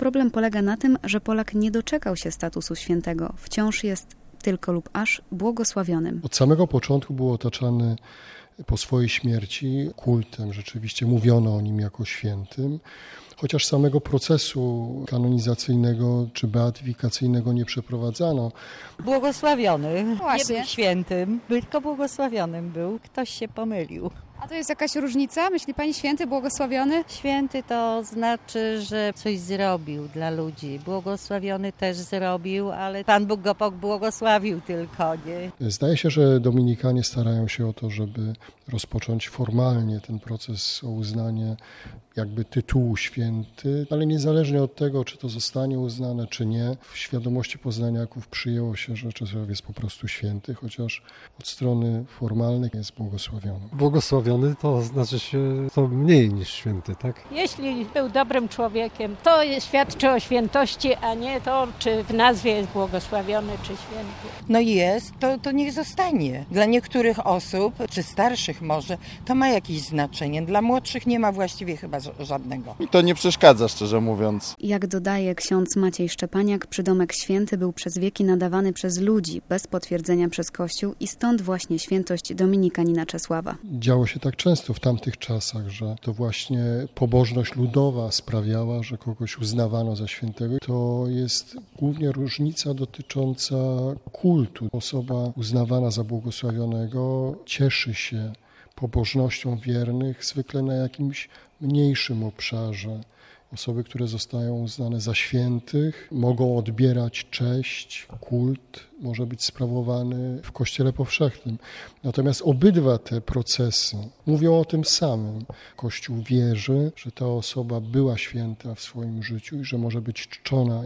problem polega na tym, że Polak nie doczekał się statusu świętego. Wciąż jest tylko lub aż błogosławionym. Od samego początku był otaczany po swojej śmierci kultem. Rzeczywiście mówiono o nim jako świętym, chociaż samego procesu kanonizacyjnego czy beatyfikacyjnego nie przeprowadzano. Błogosławiony, Właśnie. nie był świętym, tylko błogosławionym był. Ktoś się pomylił. A to jest jakaś różnica? Myśli pani święty, błogosławiony? Święty to znaczy, że coś zrobił dla ludzi. Błogosławiony też zrobił, ale Pan Bóg go pobłogosławił tylko, nie? Zdaje się, że Dominikanie starają się o to, żeby rozpocząć formalnie ten proces o uznanie jakby tytułu święty, ale niezależnie od tego, czy to zostanie uznane, czy nie, w świadomości poznaniaków przyjęło się, że Czesław jest po prostu święty, chociaż od strony formalnej jest błogosławiony. Błogosławiony to znaczy się to mniej niż święty, tak? Jeśli był dobrym człowiekiem, to świadczy o świętości, a nie to, czy w nazwie jest błogosławiony, czy święty. No jest, to niech zostanie. Dla niektórych osób, czy starszych może, to ma jakieś znaczenie. Dla młodszych nie ma właściwie chyba żadnego. Mi to nie przeszkadza, szczerze mówiąc. Jak dodaje ksiądz Maciej Szczepaniak, przydomek święty był przez wieki nadawany przez ludzi, bez potwierdzenia przez Kościół i stąd właśnie świętość dominikanina Czesława. Działo się tak często w tamtych czasach, że to właśnie pobożność ludowa sprawiała, że kogoś uznawano za świętego. To jest głównie różnica dotycząca kultu. Osoba uznawana za błogosławionego cieszy się pobożnością wiernych, zwykle na jakimś mniejszym obszarze. Osoby, które zostają uznane za świętych, mogą odbierać cześć, kult może być sprawowany w Kościele powszechnym. Natomiast obydwa te procesy mówią o tym samym. Kościół wierzy, że ta osoba była święta w swoim życiu i że może być czczona